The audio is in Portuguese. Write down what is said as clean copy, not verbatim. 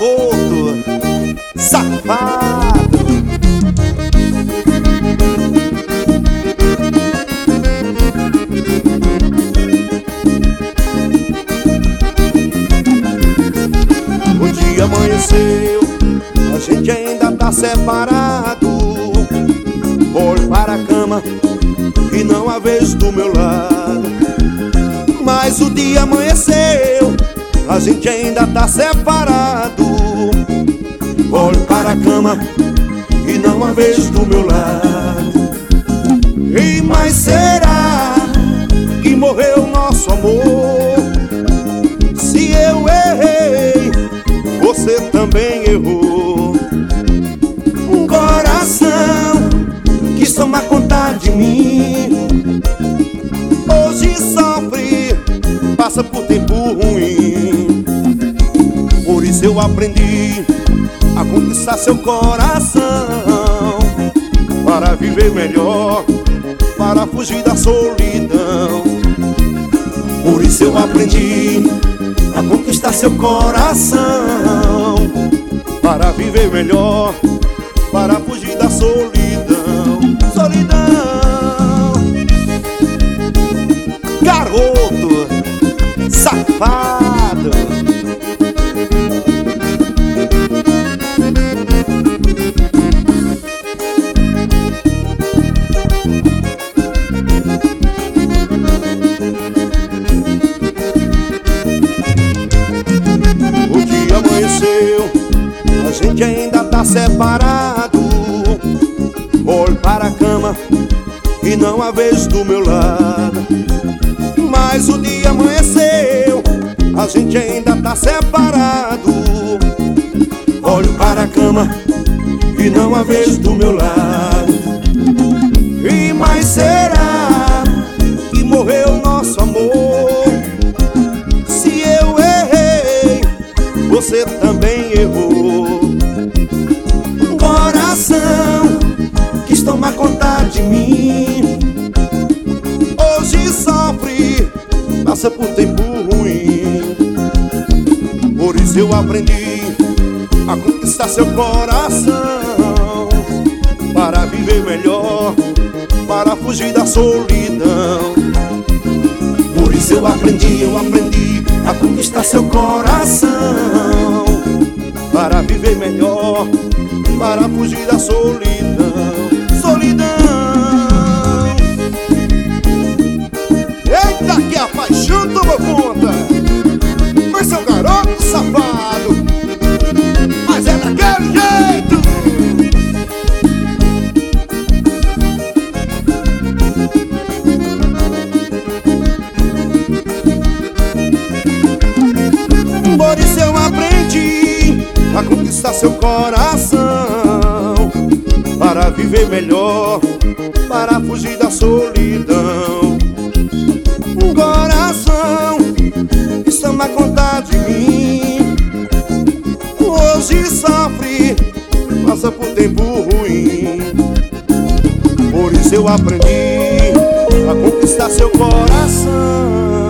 garoto safado. O dia amanheceu, a gente ainda tá separado. Olho para a cama e não a vejo do meu lado. Mas o dia amanheceu, a gente ainda tá separado. Olho para a cama e não a vejo do meu lado. E mas será que morreu nosso amor? Se eu errei, você também errou. Um coração quis tomar conta de mim, hoje sofre, passa por tempo ruim. Por isso eu aprendi a conquistar seu coração, para viver melhor, para fugir da solidão. Por isso eu aprendi a conquistar seu coração, para viver melhor, para fugir da solidão. Solidão, garoto safado. O dia amanheceu, a gente ainda tá separado. Olho para a cama e não a vejo do meu lado. Mas o dia amanheceu, a gente ainda tá separado. Olho para a cama e não a vejo do meu lado. E mas será que morreu nosso amor? Se eu errei, você também errou. Um coração quis tomar conta de mim, hoje sofre, passa por tempo ruim. Por isso eu aprendi a conquistar seu coração, para viver melhor, para fugir da solidão. Por isso eu aprendi a conquistar seu coração, para viver melhor, para fugir da solidão. Solidão. Eita, que a paixão tomou conta. Mas seu garoto safado, mas é daquele jeito. Por isso eu aprendi a conquistar seu coração, para viver melhor, para fugir da solidão. Um coração quis tomar conta de mim, hoje sofre, passa por tempo ruim. Por isso eu aprendi a conquistar seu coração,